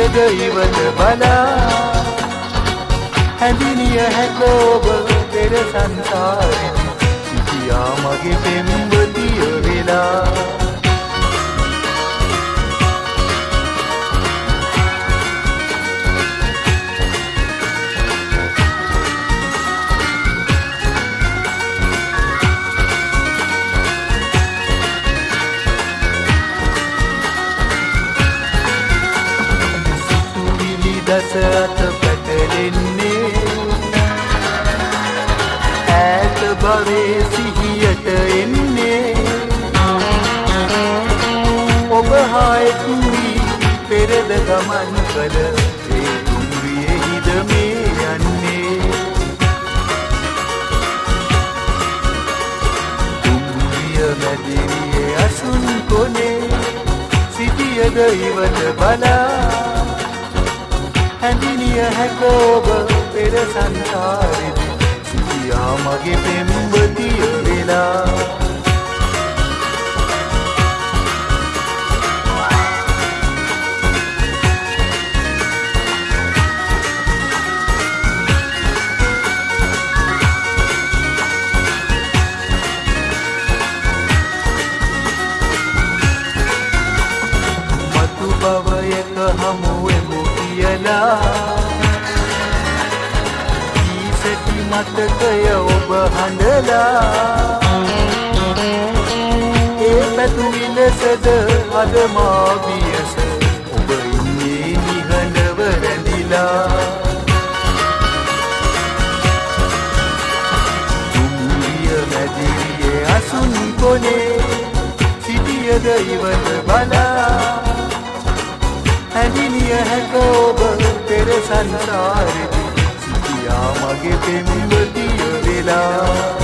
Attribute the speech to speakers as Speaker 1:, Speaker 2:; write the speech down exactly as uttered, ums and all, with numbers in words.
Speaker 1: ඉවත බලා හැඳිනිය හැක ඔබ පෙර සංසාරෙදි සිටියා මගේ පෙම්වතිය වෙලා දස අත පැටලෙන්නේ ඈත භවයේ සිහියට එන්නේ ඔබ හා එක් වී පෙරද ගමන් කළ ඒ දුම්රියෙහිද මේ යන්නේ දුම්රිය මැදිරියේ අසුන් කොනේ සිටියද ඉවත බලා හැඳිනිය හැක ඔබ පෙර සංසාරෙදි සිටියා මගේ පෙම්වතිය වෙලා මතු භවයක හමුවෙමු ඊසැටි මතකය ඔබ හඬලා ඒ පැතුමි ලෙසද අද මා වියස ඔබ ඉන්නේ නිහඬව රැඳිලා දුම්රිය මැදිරියේ අසුන් කොනේ සිටියද ඉවත බලා හැඳිනිය හැක ඔබ පෙර සංසාරෙදි සිටියා මගේ පෙම්වතිය වෙලා